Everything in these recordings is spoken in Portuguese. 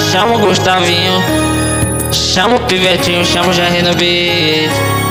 Chama o Gustavinho, chama o Pivetinho, chama o Jerry no beat.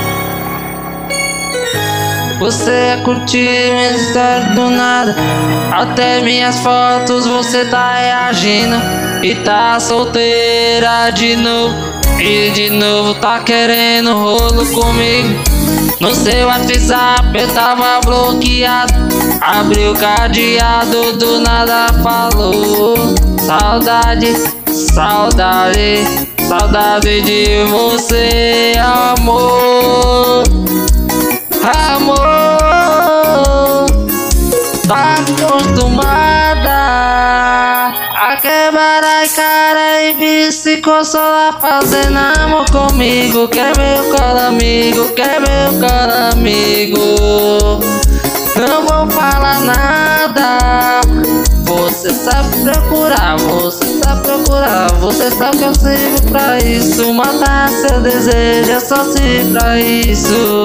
Você é curtir minhas histórias do nada, até minhas fotos você tá reagindo. E tá solteira de novo, e de novo tá querendo rolo comigo. No seu WhatsApp eu tava bloqueado, abri o cadeado, do nada falou. Saudade, saudade, saudade de você, amor. Amor, tá acostumada a quebrar a cara e vir se consolar, fazendo amor comigo. Quer meu colo amigo, quer meu colo amigo. Não vou falar nada, você sabe procurar, você sabe procurar. Você sabe que eu sirvo pra isso, matar seu desejo é só se pra isso.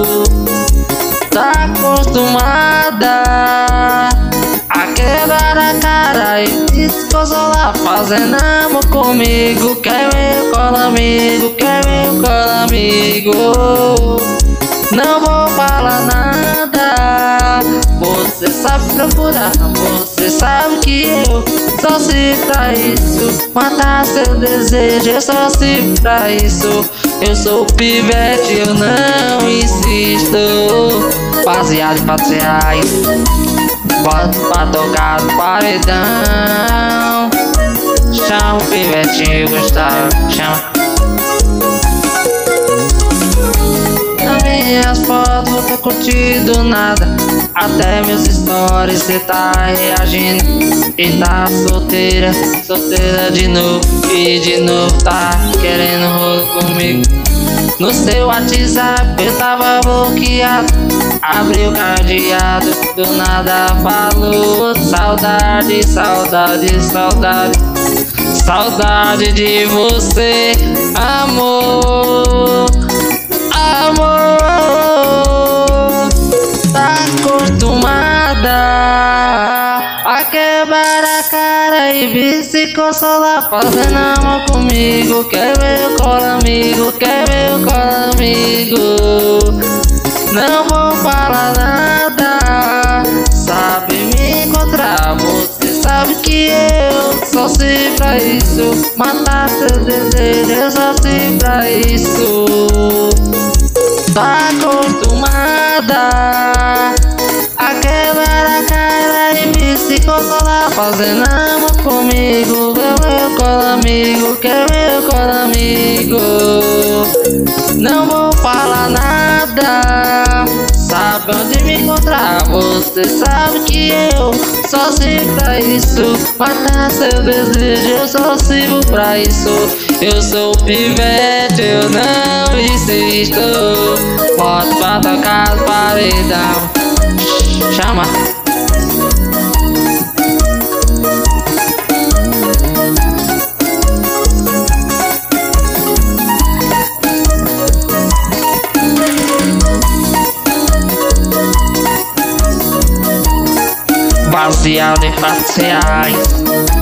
Tá acostumada a quebrar a cara e se consolar, fazendo amor comigo. Quer meu colo amigo, quer meu colo amigo. Não vou falar nada, você sabe procurar, você sabe que eu só sirvo pra isso, matar seu desejo eu só sirvo pra isso. Eu sou pivete, eu não insisto. Baseado em fatos reais, boto pra tocar no paredão. Chama o Pivetinho, Gustavo, chama. Nas minhas fotos eu tô curtindo nada, até meus stories cê tá reagindo. E tá solteira, solteira de novo, e de novo tá querendo rolo comigo. No seu WhatsApp eu tava bloqueado, abri o cadeado, do nada falou. Saudade, saudade, saudade, saudade de você, amor. Amor, tá acostumada a quebrar a cara e vir se consolar, fazendo amor comigo. Quer meu colo amigo, quer meu colo amigo. Não vou falar nada, sabe me encontrar, você sabe que eu só sei pra isso, matar seu desejo eu só sei pra isso. Tá acostumada a quebrar a cara e me se consolar, fazendo amor comigo. Quer meu colo amigo, quer meu colo amigo. Não vou falar nada, sabe onde me encontrar, você sabe que eu só sirvo pra isso, matar seu desejo eu só sirvo pra isso. Eu sou pivete, eu não insisto, boto pra tocar no paredão. Chama. Baseado em fatos reais,